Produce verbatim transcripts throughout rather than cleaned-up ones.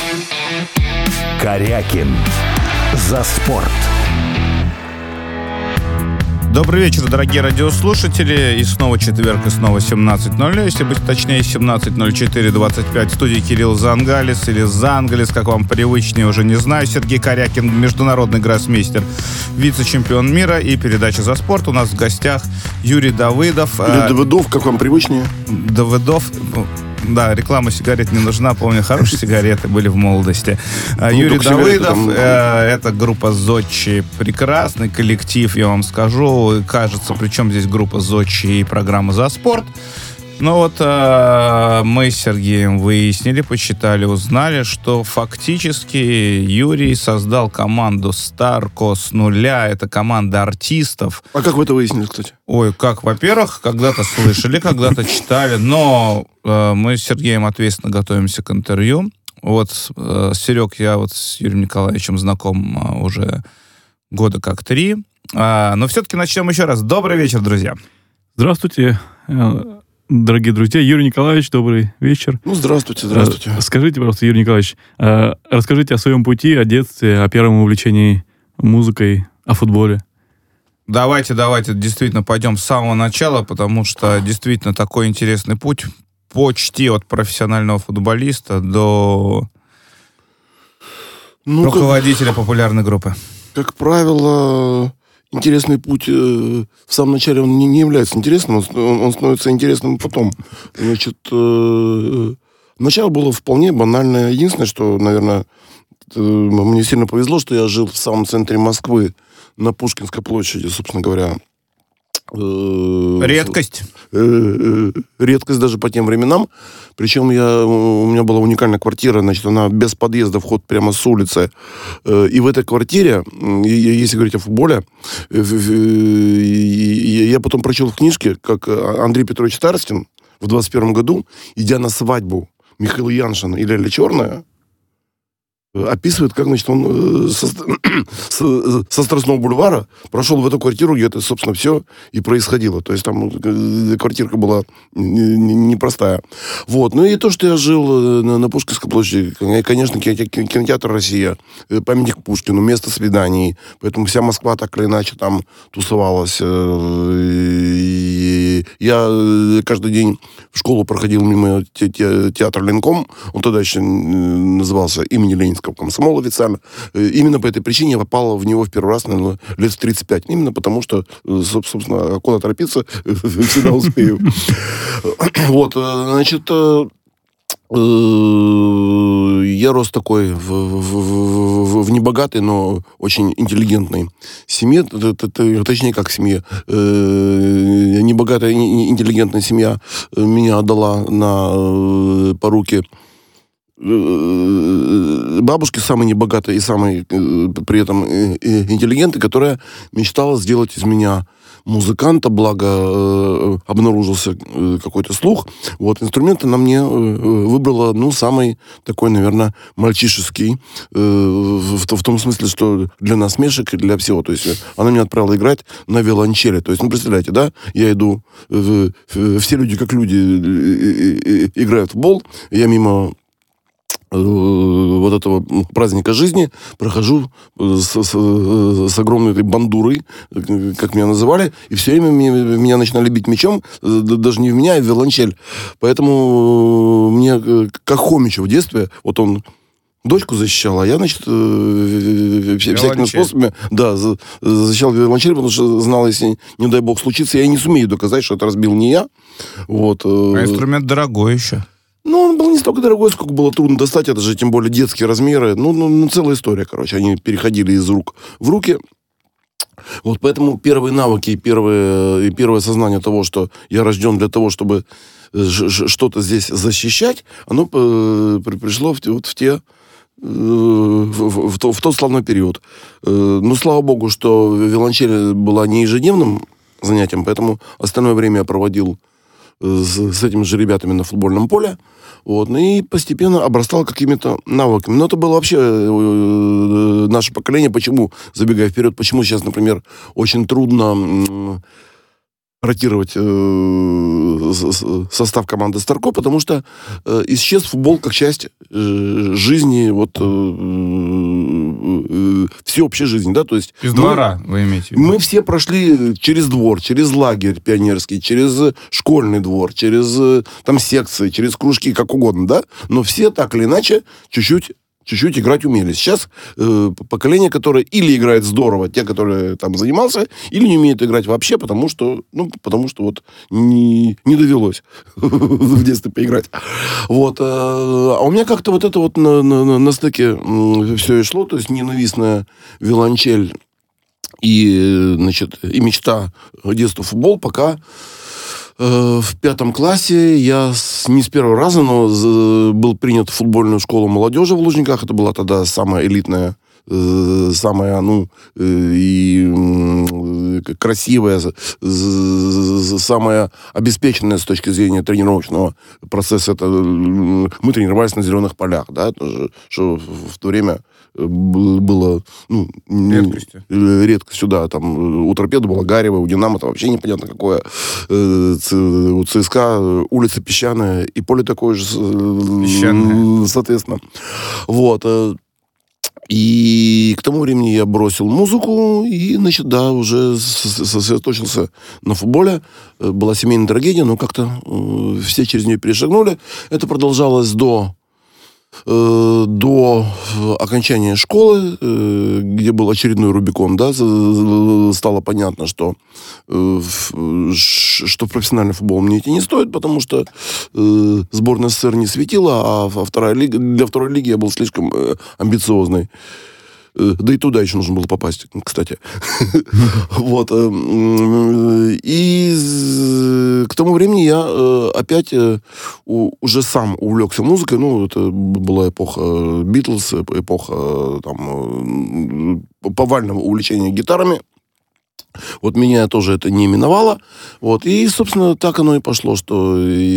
Корякин. За спорт. Добрый вечер, дорогие радиослушатели. И снова четверг, и снова семнадцать ноль ноль. Если быть точнее, семнадцать ноль четыре двадцать пять. В студии Кирилл Зангалис или Зангалис, как вам привычнее, уже не знаю. Сергей Корякин, международный гроссмейстер, вице-чемпион мира. И передача «За спорт». У нас в гостях Юрий Давыдов. Или Давыдов, как вам привычнее? Давыдов... Да, реклама сигарет не нужна. Помню, хорошие сигареты были в молодости. Ну, Юрий Давыдов, там... э, это группа «Зодчий». Прекрасный коллектив, я вам скажу. Кажется, причем здесь группа «Зодчий» и программа «За спорт». Ну вот э, мы с Сергеем выяснили, почитали, узнали, что фактически Юрий создал команду «Старко» с нуля. Это команда артистов. А как вы это выяснили, кстати? Ой, как, во-первых, когда-то слышали, когда-то читали, но э, мы с Сергеем ответственно готовимся к интервью. Вот, э, Серег, я вот с Юрием Николаевичем знаком э, уже года как три. Э, но все-таки начнем еще раз. Добрый вечер, друзья. Здравствуйте, дорогие друзья. Юрий Николаевич, добрый вечер. Ну, здравствуйте, здравствуйте. Скажите, просто, Юрий Николаевич, расскажите о своем пути, о детстве, о первом увлечении музыкой, о футболе. Давайте, давайте, действительно, пойдем с самого начала, потому что действительно такой интересный путь почти от профессионального футболиста до ну, руководителя как, популярной группы. Как правило, интересный путь э, в самом начале он не, не является интересным, он, он становится интересным потом. Значит, э, начало было вполне банальное. Единственное, что, наверное, э, мне сильно повезло, что я жил в самом центре Москвы, на Пушкинской площади, собственно говоря. Редкость. Редкость даже по тем временам. Причем я, у меня была уникальная квартира, значит, она без подъезда, вход прямо с улицы. И в этой квартире, если говорить о футболе, я потом прочел в книжке, как Андрей Петрович Старостин в двадцать первом году, идя на свадьбу Михаила Яншина и Ляля Черная, описывает, как, значит, он со, со, со Страстного бульвара прошел в эту квартиру, где это, собственно, все и происходило. То есть там квартирка была непростая. Вот. Ну и то, что я жил на, на Пушкинской площади, конечно, кинотеатр «Россия», памятник Пушкину, место свиданий. Поэтому вся Москва так или иначе там тусовалась. И я каждый день в школу проходил мимо театра «Ленком». Он тогда еще назывался имени Ленинского комсомола официально. Именно по этой причине я попал в него в первый раз, наверное, лет в тридцать пять. Именно потому, что, собственно, куда торопиться, всегда успею. Вот, значит, я рос такой в, в, в, в небогатой, но очень интеллигентной семье, точнее, как семье. Небогатая, интеллигентная семья меня отдала на поруки бабушки, самой небогатой и самой при этом интеллигентной, которая мечтала сделать из меня музыканта, благо э, обнаружился э, какой-то слух. Вот, инструмент она мне э, выбрала, ну, самый такой, наверное, мальчишеский, э, в, в том смысле, что для насмешек и для всего. То есть она меня отправила играть на виолончели. То есть, ну, представляете, да, я иду, э, э, все люди, как люди, э, э, играют в футбол, я мимо вот этого праздника жизни прохожу с, с, с огромной этой бандурой, как меня называли, и все время меня, меня начинали бить мячом, даже не в меня, а в виолончель. Поэтому мне, как Хомичу в детстве, вот он дочку защищал, а я, значит, всякими способами, да, защищал виолончель, потому что знал, если, не дай бог, случится, я не сумею доказать, что это разбил не я. Вот. А инструмент дорогой еще. Ну, он был не столько дорогой, сколько было трудно достать. Это же, тем более, детские размеры. Ну, ну, ну, целая история, короче. Они переходили из рук в руки. Вот поэтому первые навыки и первое, и первое сознание того, что я рожден для того, чтобы что-то здесь защищать, оно пришло в, вот в те... В, в, в, в тот славный период. Ну, слава богу, что виолончель была не ежедневным занятием, поэтому остальное время я проводил с, с этими же ребятами на футбольном поле. Вот, и постепенно обрастал какими-то навыками. Но это было вообще э, наше поколение. Почему, забегая вперед, почему сейчас, например, очень трудно ротировать э, состав команды Старко, потому что э, исчез футбол как часть э, жизни, вот э, э, всеобщей жизни, да, то есть... Из двора, мы, вы имеете в виду? Мы все прошли через двор, через лагерь пионерский, через школьный двор, через там секции, через кружки, как угодно, да, но все так или иначе чуть-чуть чуть-чуть играть умели. Сейчас э, поколение, которое или играет здорово, те, которые там занимался, или не умеют играть вообще, потому что, ну, потому что вот не, не довелось в детстве поиграть. Вот. А у меня как-то вот это вот на, на, на стыке все и шло, то есть ненавистная виолончель и, значит, и мечта детства футбол, пока в пятом классе я с, не с первого раза, но был принят в футбольную школу молодежи в Лужниках. Это была тогда самая элитная, э, самая, ну, э, и э, красивая, э, самая обеспеченная с точки зрения тренировочного процесса. Это, э, мы тренировались на зеленых полях, да, что в то время было, ну, редкостью. Редкостью, да. Там у Торпеды было Гарево, у Динамо это вообще непонятно какое. У ЦСКА улица Песчаная, и поле такое же, песчаное, соответственно. Вот. И к тому времени я бросил музыку и, значит, да, уже сосредоточился на футболе. Была семейная трагедия, но как-то все через нее перешагнули. Это продолжалось до до окончания школы, где был очередной Рубикон, да, стало понятно, что, что профессиональный футбол мне идти не стоит, потому что сборная СССР не светила, а вторая лига, для второй лиги я был слишком амбициозный. Да и туда еще нужно было попасть, кстати. Вот. И к тому времени я опять уже сам увлекся музыкой. Ну, это была эпоха Битлз, эпоха там повального увлечения гитарами. Вот меня тоже это не миновало. Вот. И, собственно, так оно и пошло, что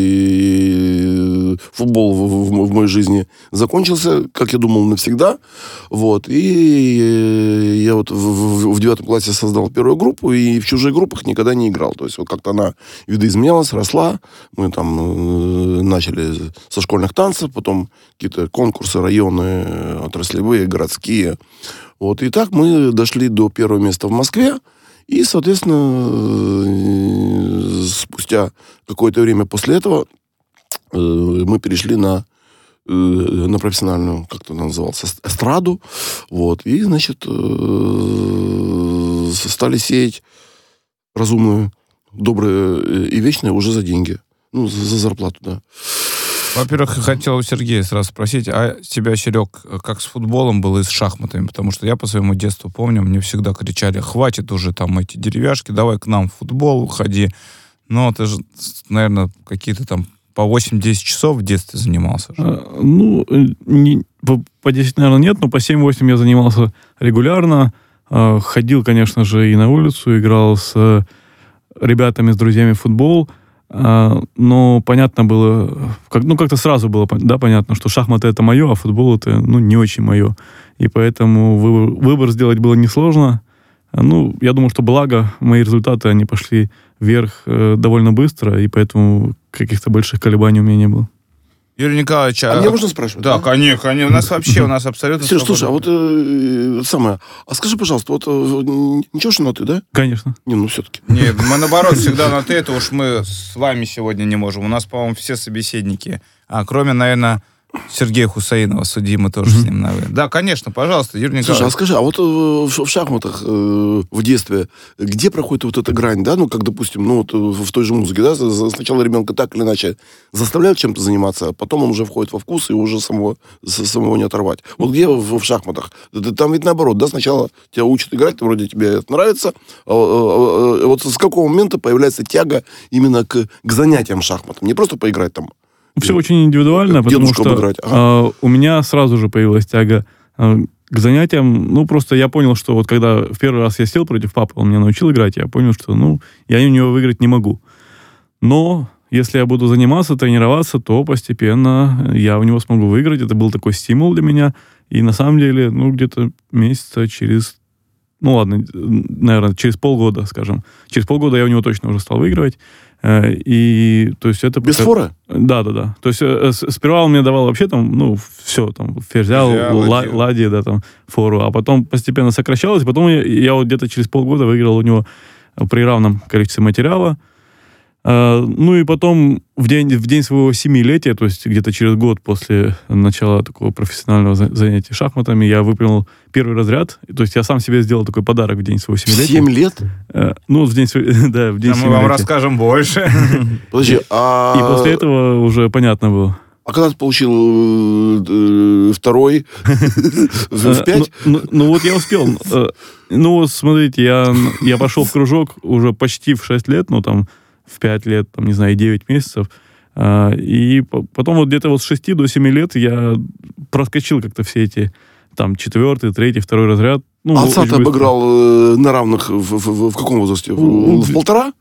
и футбол в, в, в моей жизни закончился, как я думал, навсегда. Вот. И я вот в, в девятом классе создал первую группу, и в чужих группах никогда не играл. То есть вот как-то она видоизменялась, росла. Мы там э, начали со школьных танцев, потом какие-то конкурсы районные, отраслевые, городские. Вот. И так мы дошли до первого места в Москве. И, соответственно, спустя какое-то время после этого мы перешли на, на профессиональную, как это называлось, эстраду. Вот. И, значит, стали сеять разумную, доброе и вечное уже за деньги. Ну, за, за зарплату, да. Во-первых, я хотел у Сергея сразу спросить, а тебя, Серег, как с футболом было и с шахматами? Потому что я по своему детству помню, мне всегда кричали, хватит уже там эти деревяшки, давай к нам в футбол уходи. Но ты же, наверное, какие-то там по восемь-десять часов в детстве занимался. А, ну, не, по, по десять, наверное, нет, но по семь-восемь я занимался регулярно. А, ходил, конечно же, и на улицу, играл с ребятами, с друзьями в футбол. Но понятно было, как, ну как-то сразу было, да, понятно, что шахматы это мое, а футбол это, ну, не очень мое. И поэтому выбор, выбор сделать было несложно. Ну, я думаю, что благо мои результаты, они пошли вверх э, довольно быстро, и поэтому каких-то больших колебаний у меня не было. Юрий Николаевич, а, а мне можно спрашивать? Да, да? конечно, конечно. У нас вообще, у нас абсолютно... Сереж, слушай, а вот э, самое, а скажи, пожалуйста, вот э, ничего, что на ты, да? Конечно. Не, ну все-таки. Нет, мы наоборот всегда на ты, это уж мы с вами сегодня не можем. У нас, по-моему, все собеседники, а кроме, наверное, Сергея Хусаинова, судьи, мы тоже mm-hmm. с ним на вы. Да, конечно, пожалуйста, Юрий Николаевич. Слушай, а скажи, а вот в, в шахматах э, в детстве, где проходит вот эта грань, да, ну, как, допустим, ну, вот в той же музыке, да, сначала ребенка так или иначе заставляют чем-то заниматься, а потом он уже входит во вкус, и уже самого, самого не оторвать. Вот где в, в шахматах? Там ведь наоборот, да, сначала тебя учат играть, вроде тебе это нравится, а, а, а, вот с какого момента появляется тяга именно к, к занятиям шахматом, не просто поиграть там. Все очень индивидуально, потому что ага. э, у меня сразу же появилась тяга э, к занятиям. Ну, просто я понял, что вот когда в первый раз я сел против папы, он меня научил играть, я понял, что, ну, я у него выиграть не могу. Но если я буду заниматься, тренироваться, то постепенно я у него смогу выиграть. Это был такой стимул для меня. И на самом деле, ну, где-то месяца через ну ладно, наверное, через полгода, скажем. Через полгода я у него точно уже стал выигрывать. И, то есть, это... Без фора? Да, да, да. То есть, сперва он мне давал вообще там, ну, все, там, ферзя, ла- ладья, да, там, фору, а потом постепенно сокращалось, потом я, я вот где-то через полгода выиграл у него при равном количестве материала. Ну и потом в день, в день своего семилетия, то есть где-то через год после начала такого профессионального занятия шахматами, я выполнил первый разряд. То есть я сам себе сделал такой подарок в день своего семилетия. Семь лет? Ну, в день, да, в день а семилетия. Мы вам расскажем больше. Подожди, а... И после этого уже понятно было. А когда ты получил э, второй в пять? Ну, ну вот я успел. Ну, смотрите, я, я пошел в кружок уже почти в шесть лет, ну там в пять лет, там, не знаю, девять месяцев. И потом вот где-то вот с шести до семи лет я проскочил как-то все эти там четвертый, третий, второй разряд. Ну, отца ты обыграл э, на равных в, в, в, в каком возрасте? В, в полтора?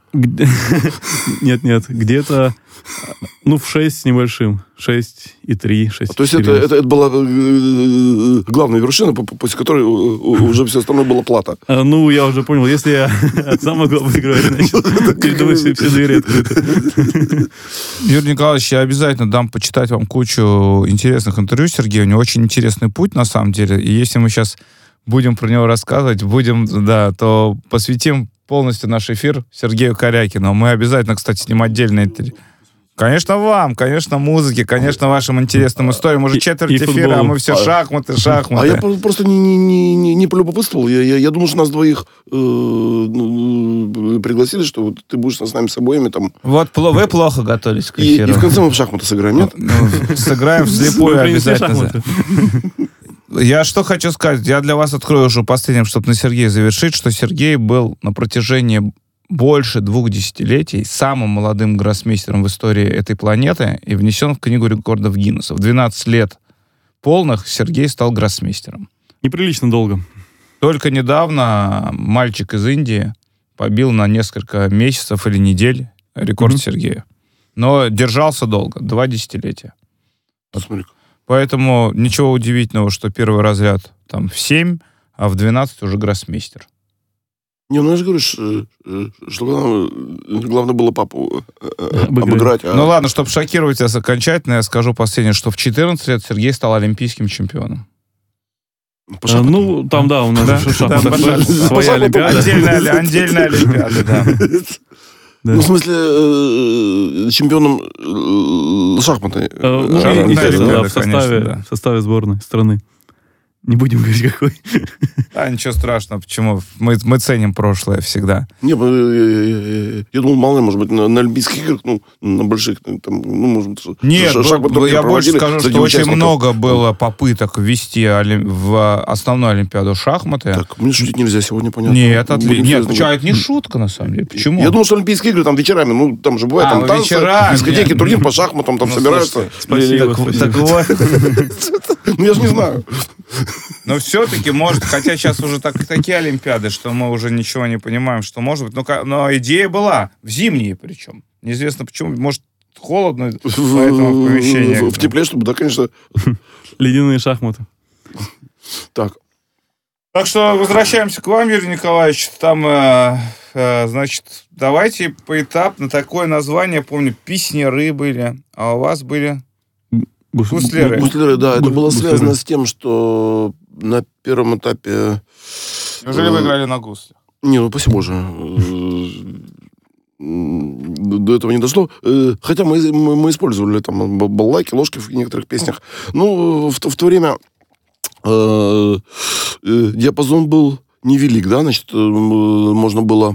Нет, нет, где-то ну в шесть с небольшим. шесть и три, шесть и четыре. То есть это, это, это была э, главная вершина, после которой уже все остальное было плата? А, ну, я уже понял, если я отца могу выигрывать, значит, передо мной все двери открыты. Юрий Николаевич, я обязательно дам почитать вам кучу интересных интервью Сергея. У него очень интересный путь, на самом деле. И если мы сейчас будем про него рассказывать, будем, да, то посвятим полностью наш эфир Сергею Корякину. Мы обязательно, кстати, с ним отдельно интервью. Конечно, вам, конечно, музыке, конечно, вашим интересным историям. Уже четверть и эфира, а мы все шахматы, шахматы. А я просто не, не, не, не полюбопытствовал. Я, я, я думал, что нас двоих э, ну, пригласили, что вот ты будешь с нами с обоими там. Вот вы плохо готовились к И, эфиру. и в конце мы в шахматы сыграем, нет? Ну, сыграем вслепую обязательно. Я что хочу сказать. Я для вас открою уже последним, чтобы на Сергея завершить, что Сергей был на протяжении больше двух десятилетий самым молодым гроссмейстером в истории этой планеты и внесен в книгу рекордов Гиннесса. В двенадцать лет полных Сергей стал гроссмейстером. Неприлично долго. Только недавно мальчик из Индии побил на несколько месяцев или недель рекорд mm-hmm. Сергея. Но держался долго, два десятилетия. Посмотри. Поэтому ничего удивительного, что первый разряд там в семь, а в двенадцать уже гроссмейстер. Не, ну я же говорю, что, что главное, главное было папу обыграть. А... Ну ладно, чтобы шокировать вас окончательно, я скажу последнее, что в четырнадцать лет Сергей стал олимпийским чемпионом. А, ну, там, да, у нас да? шахматы, своя олимпиада. Отдельная, отдельная олимпиада, да. Да. Ну, в смысле, э, чемпионом э, шахматы. Э, ну, Шахматы, естественно, да, да, в, составе, конечно, да. в составе сборной страны. Не будем говорить, какой. Да, ничего страшного. Почему? Мы, мы ценим прошлое всегда. Не, я, я, я, я думал, мало ли, может быть, на, на Олимпийских играх, ну, на больших, там, ну, может... Нет, ну, я больше скажу, что очень много было попыток ввести оли... в основную Олимпиаду шахматы. Так, мне шутить нельзя сегодня, понятно. Нет, отли... Нет, почему? Это не шутка, на самом деле. Почему? Я думал, что Олимпийские игры там вечерами, ну, там же бывает, а, там танцы, дискотеки, турнир по шахматам, там ну, собираются. Спасибо, спасибо. Так вот. Ну, я же не знаю. Но все-таки, может, хотя сейчас уже так, такие олимпиады, что мы уже ничего не понимаем, что может быть. Но, но идея была, в зимние причем. Неизвестно почему, может, холодно, поэтому в помещении. В, в тепле, чтобы, да, конечно. Ледяные шахматы. Так. Так что возвращаемся к вам, Юрий Николаевич. Там, э, э, значит, давайте поэтапно такое название, помню, песняры были, а у вас были... Гуслеры. Гуслеры, да. Это было связано с тем, что на первом этапе... Неужели вы играли на гуслях? Не, ну спасибо же. До этого не дошло. Хотя мы, мы, мы использовали там балалайки, ложки в некоторых песнях. Ну, в, в то время э, диапазон был невелик, да, значит, можно было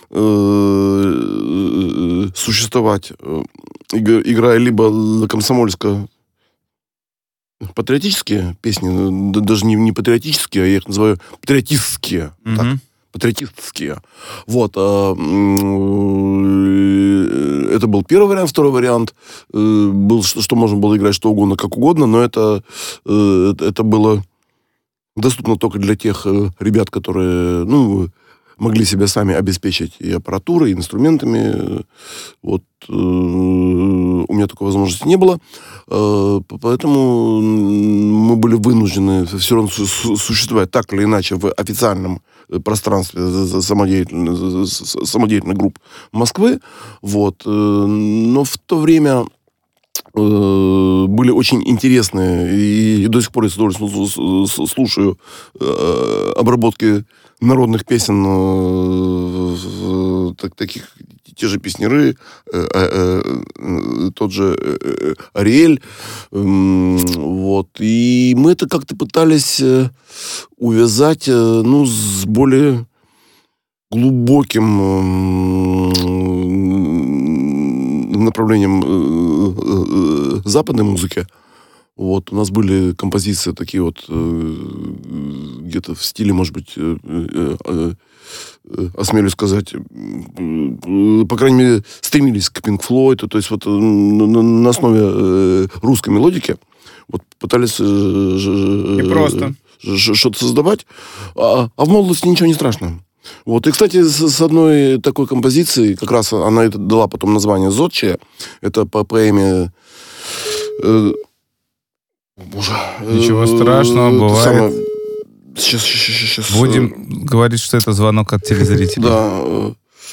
э, существовать, играя либо комсомольско патриотические песни, даже не, не патриотические, а я их называю патриотистские. Mm-hmm. Так, патриотистские. Вот. А, это был первый вариант. Второй вариант был, что, что можно было играть что угодно, как угодно, но это, это было доступно только для тех ребят, которые, ну, могли себя сами обеспечить и аппаратурой, и инструментами. Вот э, у меня такой возможности не было. Э, поэтому мы были вынуждены все равно су- существовать так или иначе в официальном пространстве самодеятельной, самодеятельной группы Москвы. Вот. Но в то время э, были очень интересные, и, и до сих пор я с удовольствием слушаю э, обработки народных песен, э, так, таких, те же песняры, э, э, э, тот же э, Ариэль. Э, вот. И мы это как-то пытались э, увязать э, ну, с более глубоким э, направлением э, э, западной музыки. Вот, у нас были композиции такие вот, э, где-то в стиле, может быть, э, э, э, осмелюсь сказать, э, по крайней мере, стремились к Pink Floyd, то есть вот на, на основе э, русской мелодики вот, пытались э, Не э, просто. э, что-то создавать, а, а в молодости ничего не страшно. Вот. И, кстати, с, с одной такой композицией, как раз она это дала потом название «Зодчая», это по поэме... Э, Боже. Ничего страшного, бывает. Самое... Сейчас, сейчас, сейчас. Будем говорить, что это звонок от телезрителей. Да.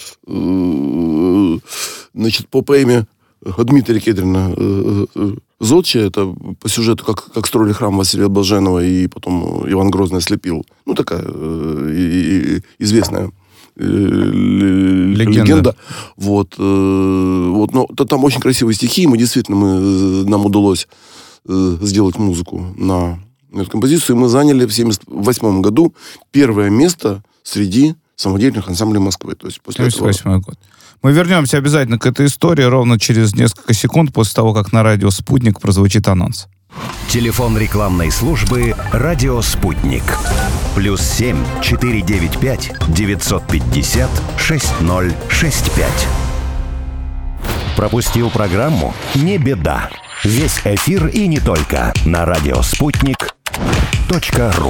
Значит, по поэме Дмитрия Кедрина «Зодчая», это по сюжету, как, как строили храм Василия Блаженного, и потом Иван Грозный ослепил. Ну, такая известная легенда. легенда. Вот. Вот. Но там очень красивые стихи, и мы действительно, мы, нам удалось сделать музыку на эту композицию. И мы заняли в семьдесят восьмом году первое место среди самодеятельных ансамблей Москвы. То есть после семьдесят восьмой год. Мы вернемся обязательно к этой истории ровно через несколько секунд после того, как на радио «Спутник» прозвучит анонс. Телефон рекламной службы «Радио Спутник». Плюс семь четыре девять пять девятьсот пятьдесят шесть ноль шесть пять. Пропустил программу? Не беда. Весь эфир и не только на радиоспутник точка ру.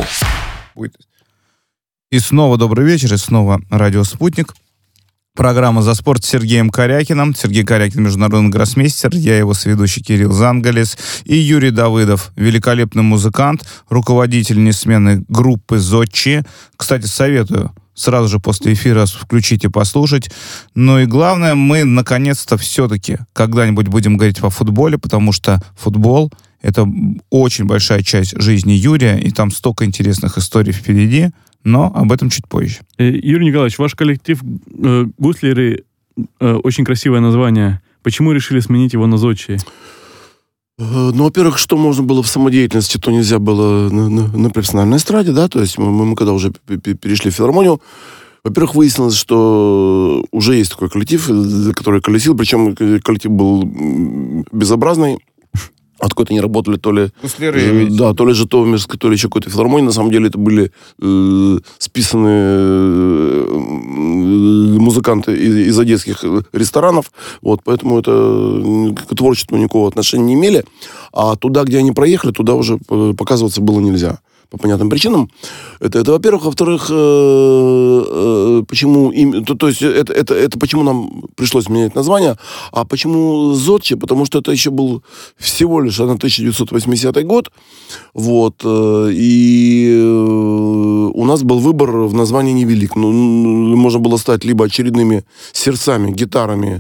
И снова добрый вечер, и снова радио «Спутник». Программа «За спорт» с Сергеем Корякиным. Сергей Корякин, международный гроссмейстер. Я его соведущий Кирилл Зангалис. И Юрий Давыдов, великолепный музыкант, руководитель несменной группы «Зодчи». Кстати, советую сразу же после эфира включить и послушать. Ну и главное, мы наконец-то все-таки когда-нибудь будем говорить о футболе, потому что футбол — это очень большая часть жизни Юрия, и там столько интересных историй впереди, но об этом чуть позже. Юрий Николаевич, ваш коллектив э, «Гуслеры», э, очень красивое название. Почему решили сменить его на «Зодчие»? Ну, во-первых, что можно было в самодеятельности, то нельзя было на, на, на профессиональной эстраде, да, то есть мы, мы когда уже перешли в филармонию, во-первых, выяснилось, что уже есть такой коллектив, который колесил, причем коллектив был безобразный, откуда они работали, то ли, э, да, то ли Житомирск, то ли еще какой-то филармонии. На самом деле это были э, списанные э, музыканты из, из одесских ресторанов. Вот, поэтому это к творчеству никакого отношения не имели. А туда, где они проехали, туда уже показываться было нельзя. По понятным причинам. Это, это во-первых. Во-вторых, э, э, почему им, то, то есть это, это, это почему нам пришлось менять название, а почему «Зодчи»? Потому что это еще был всего лишь тысяча девятьсот восьмидесятый год, вот, э, и э, у нас был выбор в названии невелик. Ну, можно было стать либо очередными сердцами, гитарами,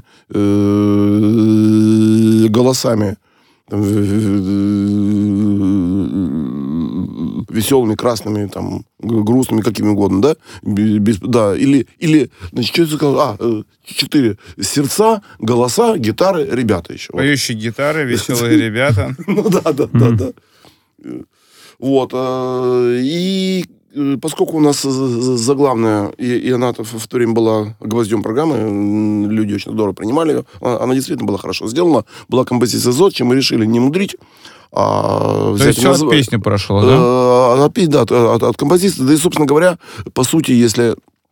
э, голосами, веселыми, красными, там, грустными, какими угодно, да? Без, да, или, или, значит, что я сказал? А, четыре сердца, голоса, гитары, ребята еще. Поющие гитары, веселые ребята. Ну да, да, да, да. Вот, и поскольку у нас заглавная, и она в то время была гвоздем программы, люди очень здорово принимали ее, она действительно была хорошо сделана, была композиция «Зодчи», мы решили не мудрить, а взять... То есть все назв... от песни прошло, да? От, да, от, от, от композиции, да и, собственно говоря, по сути, если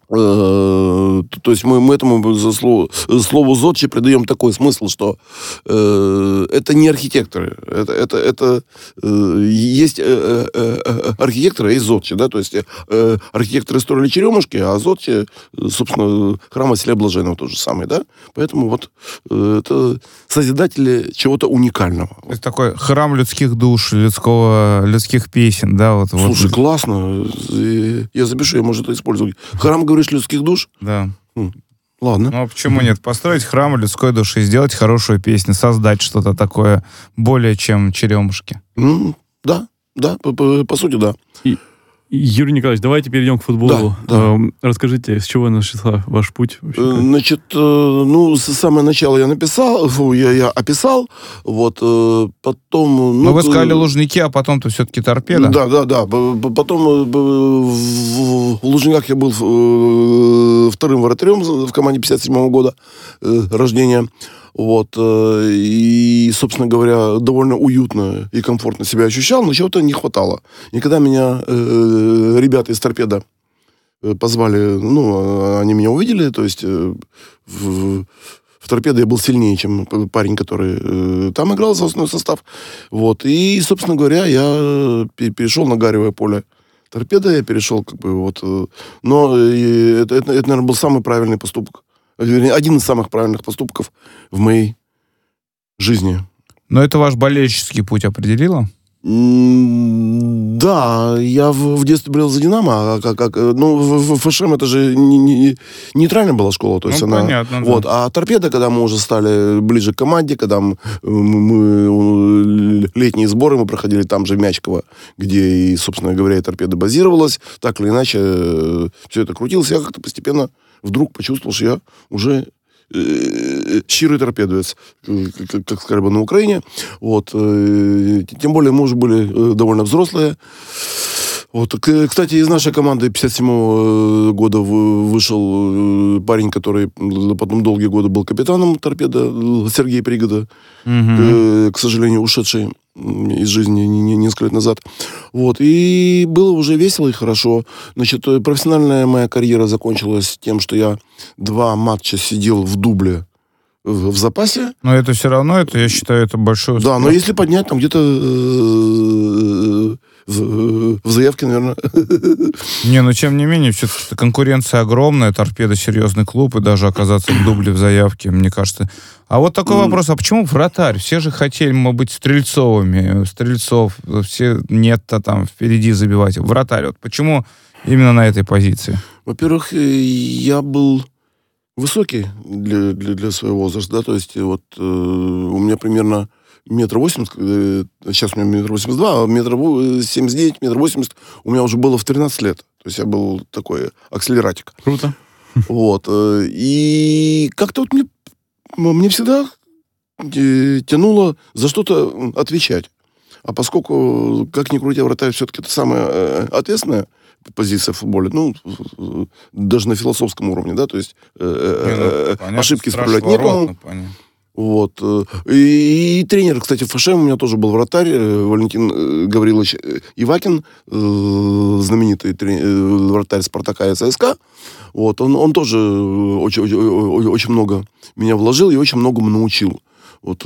То есть мы, мы этому за слову, слову «зодчий» придаем такой смысл, что э, это не архитекторы. Это, это, это э, есть э, э, архитекторы, а есть зодчий. Да? То есть э, архитекторы строили черемушки, а зодчий, собственно, храм Василия Блаженного тот же самый. Да? Поэтому вот э, это созидатели чего-то уникального. То есть такой храм людских душ, людского, людских песен. Да? Вот, Слушай, вот. Классно. Я запишу, я, может, это использовать. Храм, говоришь, людских душ? Да. Хм. Ладно. Ну, а почему нет? Построить храм людской души, сделать хорошую песню, создать что-то такое более чем черемушки. Ну, да, да, по, по, по сути, да. И, Юрий Николаевич, давайте перейдем к футболу. Да, да. Расскажите, с чего начался ваш путь? Вообще? Значит, ну, с самого начала я написал, фу, я, я описал, вот, потом... Ну, Но вы сказали Лужники, а потом-то все-таки Торпедо. Да, да, да. Потом в Лужниках я был вторым вратарем в команде пятьдесят седьмого года рождения. Вот, и, собственно говоря, довольно уютно и комфортно себя ощущал, но чего-то не хватало. И когда меня э, ребята из «Торпедо» позвали, ну, они меня увидели, то есть э, в, в «Торпедо» я был сильнее, чем парень, который э, там играл за основной состав. Вот, и, собственно говоря, я перешел на гаревое поле «Торпедо», я перешел, как бы, вот, э, но э, это, это, это, наверное, был самый правильный поступок. Один из самых правильных поступков в моей жизни. Но это ваш болельческий путь определило? Да, я в, в детстве болел за «Динамо», а как, как, ну, в, в ФШМ это же не, не, нейтральная была школа, то есть ну, она... понятно, вот, да. А «Торпедо», когда мы уже стали ближе к команде, когда мы, мы летние сборы мы проходили там же в Мячково, где, и, собственно говоря, и «Торпедо» базировалась, так или иначе все это крутилось, я как-то постепенно вдруг почувствовал, что я уже щирый торпедовец, как, как сказали бы на Украине. Вот. Тем более мы уже были довольно взрослые. Вот. Кстати, из нашей команды пятьдесят седьмого года вышел парень, который потом долгие годы был капитаном «Торпедо», Сергей Пригода, угу. К сожалению, ушедший из жизни несколько лет назад. Вот. И было уже весело и хорошо. Значит, профессиональная моя карьера закончилась тем, что я два матча сидел в дубле в, в запасе. Но это все равно, это, я считаю, это большой успех. Да, но если поднять там где-то э, в, в заявке, наверное... Не, но тем не менее, все-таки конкуренция огромная, «Торпедо» серьезный клуб, и даже оказаться в дубле в заявке, мне кажется... А вот такой mm. вопрос, а почему вратарь? Все же хотели, мы быть стрельцовыми, стрельцов, все нет-то там впереди забивать. Вратарь, вот почему именно на этой позиции? Во-первых, я был высокий для, для, для своего возраста, да, то есть вот э, у меня примерно метр восемьдесят, э, сейчас у меня метр восемьдесят два, а метр семьдесят девять, метр восемьдесят у меня уже было в тринадцать лет. То есть я был такой акселератик. Круто. Вот. Э, и как-то вот мне Мне всегда тянуло за что-то отвечать. А поскольку, как ни крути, вратарь все-таки это самая ответственная позиция в футболе, ну, даже на философском уровне, да, то есть э, ну, ошибки исправлять некому. Вот. И, и тренер, кстати, в ФШМ у меня тоже был вратарь, Валентин Гаврилович Ивакин, знаменитый тренер, вратарь «Спартака» и ЦСКА. Вот. Он, он тоже очень, очень, очень много меня вложил и очень многому научил. Вот,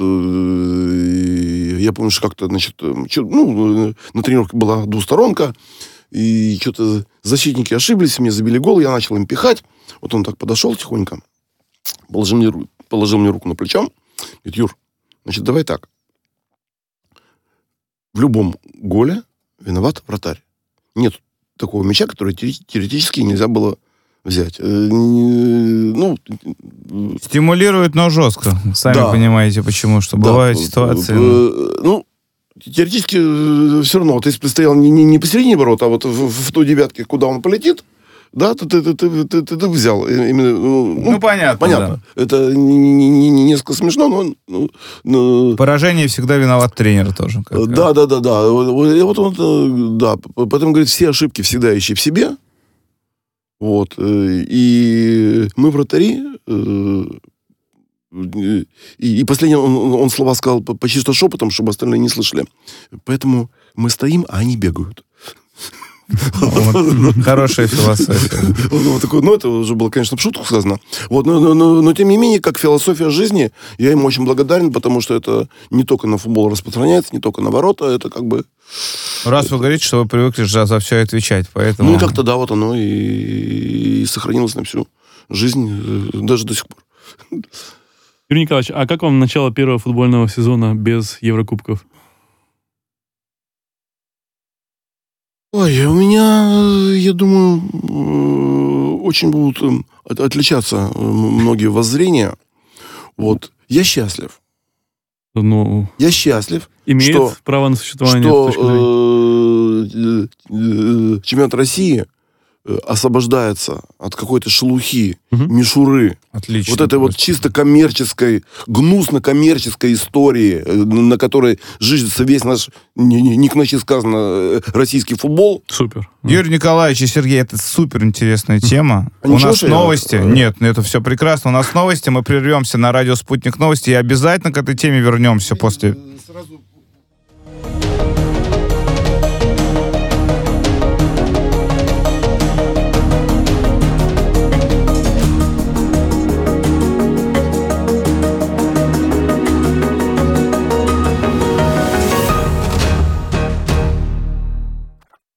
я помню, что как-то, значит, ну, на тренировке была двусторонка, и что-то защитники ошиблись, мне забили гол, я начал им пихать. Вот он так подошел тихонько, положил мне, положил мне руку на плечо. Говорит: Юр, значит, давай так. В любом голе виноват вратарь. Нет такого мяча, который теоретически нельзя было взять. Ну, стимулирует, но жестко. Сами да. понимаете, почему. Что да. бывают ситуации... Ну, теоретически все равно. Вот если бы стоял не, не, не посередине ворота, а вот в, в той девятке, куда он полетит, да, ты, ты, ты, ты, ты, ты взял. Именно, ну, ну, понятно. Понятно. Да. Это не, не, не, не несколько смешно, но... Ну, ну, поражение всегда виноват тренер тоже. Как, да, да, да, да. Вот, вот он, да. Поэтому, говорит, все ошибки всегда ищи в себе. Вот. И мы вратари... И, и последнее, он, он слова сказал почти что шепотом, чтобы остальные не слышали. Поэтому мы стоим, а они бегают. Хорошая философия. Ну, это уже было, конечно, в шутку сказано. Вот, но, но, но, но, тем не менее, как философия жизни, я ему очень благодарен, потому что это не только на футбол распространяется, не только на ворота, это как бы... Раз вы говорите, что вы привыкли же за все отвечать, поэтому... Ну, как-то, да, вот оно и, и сохранилось на всю жизнь, даже до сих пор. Юрий Николаевич, а как вам начало первого футбольного сезона без Еврокубков? Ой, у меня, я думаю, очень будут отличаться многие воззрения. Вот. Я счастлив. Ну, я счастлив. Имеет что, право на существование. Что э, э, чемпионат России освобождается от какой-то шелухи, угу. мишуры. Отлично. Вот этой вот чисто коммерческой, гнусно-коммерческой истории, на которой жижется весь наш, не, не, не к ночи сказано, российский футбол. Супер. Юрий Николаевич и Сергей, это супер интересная тема. А У нас новости. Я... Нет, это все прекрасно. У нас новости. Мы прервемся на радио «Спутник новости» и обязательно к этой теме вернемся после... Сразу